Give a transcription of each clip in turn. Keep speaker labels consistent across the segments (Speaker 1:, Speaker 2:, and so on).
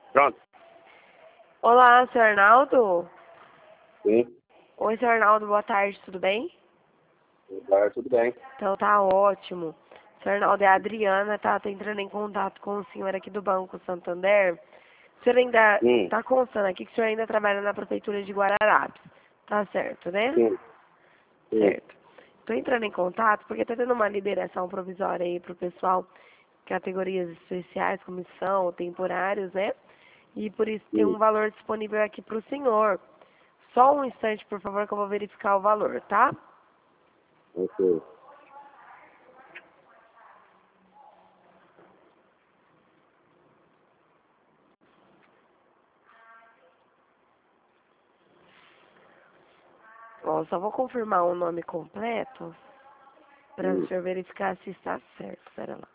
Speaker 1: Pronto.
Speaker 2: Olá, senhor Arnaldo?
Speaker 1: Sim.
Speaker 2: Oi, senhor Arnaldo, boa tarde, tudo bem?
Speaker 1: Tudo bem.
Speaker 2: Então tá ótimo. Senhor Arnaldo, é a Adriana, tá? Tô entrando em contato com o senhor aqui do Banco Santander. O senhor ainda
Speaker 1: Sim.
Speaker 2: tá constando aqui que o senhor ainda trabalha na Prefeitura de Guararapes. Tá certo, né?
Speaker 1: Sim. Sim.
Speaker 2: Certo. Tô entrando em contato porque tá tendo uma liberação provisória aí pro pessoal, categorias especiais, comissão, temporários, né? E por isso tem
Speaker 1: Sim.
Speaker 2: um valor disponível aqui pro senhor. Só um instante, por favor, que eu vou verificar o valor, tá?
Speaker 1: Ok.
Speaker 2: Ó, só vou confirmar o nome completo para o
Speaker 1: Sim.
Speaker 2: senhor verificar se está certo. Pera lá.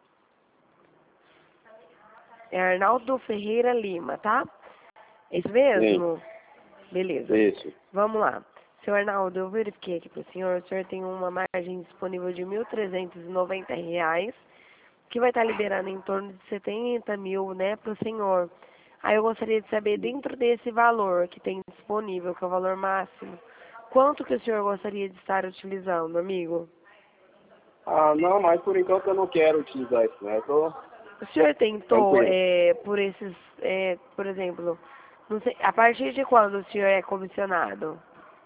Speaker 2: É Arnaldo Ferreira Lima, tá? É isso
Speaker 1: Sim.
Speaker 2: mesmo? Beleza.
Speaker 1: Isso.
Speaker 2: Vamos lá. Senhor Arnaldo, eu verifiquei aqui para o senhor. O senhor tem uma margem disponível de R$ 1.390, que vai estar liberando em torno de 70 mil, né, para o senhor. Aí eu gostaria de saber, dentro desse valor que tem disponível, que é o valor máximo, quanto que o senhor gostaria de estar utilizando, amigo?
Speaker 1: Ah, não, mas por enquanto eu não quero utilizar isso, né? Eu tô
Speaker 2: O senhor tentou,
Speaker 1: tranquilo.
Speaker 2: por esses, por exemplo, não sei, a partir de quando o senhor é comissionado?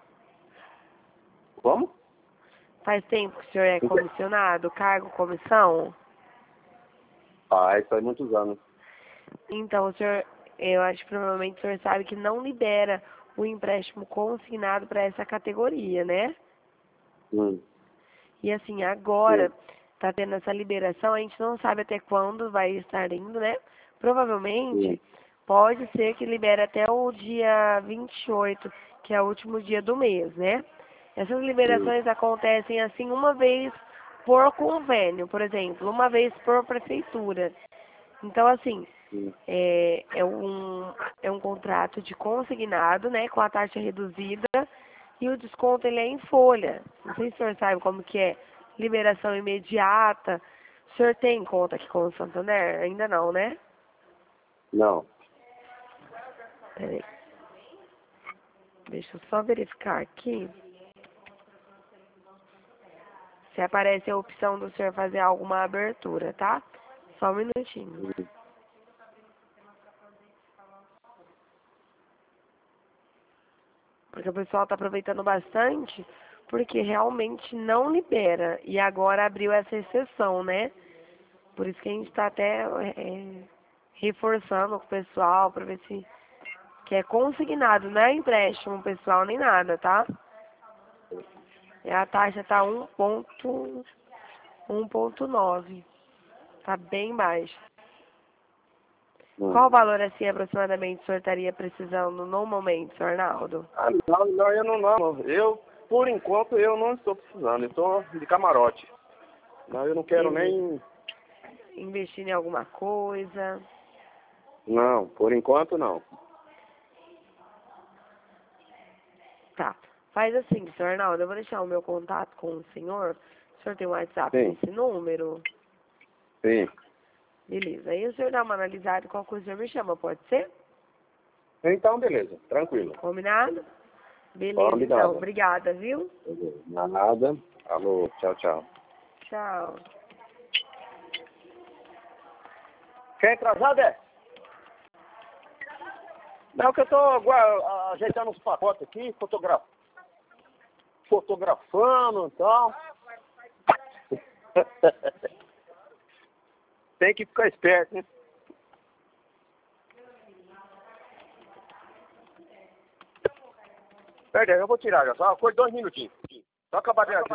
Speaker 1: Como?
Speaker 2: Faz tempo que o senhor é comissionado, cargo, comissão?
Speaker 1: Ah, isso faz muitos anos.
Speaker 2: Então, o senhor, eu acho que provavelmente o senhor sabe que não libera o empréstimo consignado para essa categoria, né?
Speaker 1: Sim.
Speaker 2: E assim,
Speaker 1: Sim.
Speaker 2: agora tá tendo essa liberação, a gente não sabe até quando vai estar indo, né?
Speaker 1: Sim.
Speaker 2: Provavelmente pode ser que libere até o dia 28, que é o último dia do mês, né? Essas
Speaker 1: Sim.
Speaker 2: liberações acontecem assim uma vez por convênio, por exemplo, uma vez por prefeitura. Então, assim,
Speaker 1: Sim.
Speaker 2: é, é um, é um contrato de consignado, né, com a taxa reduzida e o desconto ele é em folha. Não sei se o senhor sabe como que é. Liberação imediata. O senhor tem conta aqui com o Santander? Ainda não, né?
Speaker 1: Não.
Speaker 2: Peraí. Deixa eu só verificar aqui se aparece a opção do senhor fazer alguma abertura, tá? Só um minutinho.
Speaker 1: Sim.
Speaker 2: Porque o pessoal está aproveitando bastante, porque realmente não libera. E agora abriu essa exceção, né? Por isso que a gente está até reforçando com o pessoal para ver se que é consignado, não é empréstimo pessoal nem nada, tá? E a taxa tá 1,9. Tá bem baixa.
Speaker 1: Sim.
Speaker 2: Qual valor assim aproximadamente o senhor estaria precisando no momento, senhor Arnaldo?
Speaker 1: Ah, não, não, eu não. Eu, por enquanto, eu não estou precisando. Eu estou de camarote. Não, eu não quero
Speaker 2: Beleza.
Speaker 1: nem...
Speaker 2: Investir em alguma coisa?
Speaker 1: Não, por enquanto não.
Speaker 2: Tá. Faz assim, senhor Arnaldo, eu vou deixar o meu contato com o senhor. O senhor tem um WhatsApp
Speaker 1: Sim.
Speaker 2: nesse número?
Speaker 1: Sim.
Speaker 2: Beleza. Aí o senhor dá uma analisada e qual coisa o senhor me chama, pode ser?
Speaker 1: Então, beleza. Tranquilo.
Speaker 2: Combinado? Beleza, então.
Speaker 1: Combinado.
Speaker 2: Obrigada, viu?
Speaker 1: Nada. Alô, tchau, tchau.
Speaker 2: Tchau.
Speaker 1: Quer atrasado, é? Não, que eu tô ajeitando uns pacotes aqui, fotografando, então. Tem que ficar esperto, né? Pera aí, eu vou tirar já, só 2 minutinhos. Só acabar de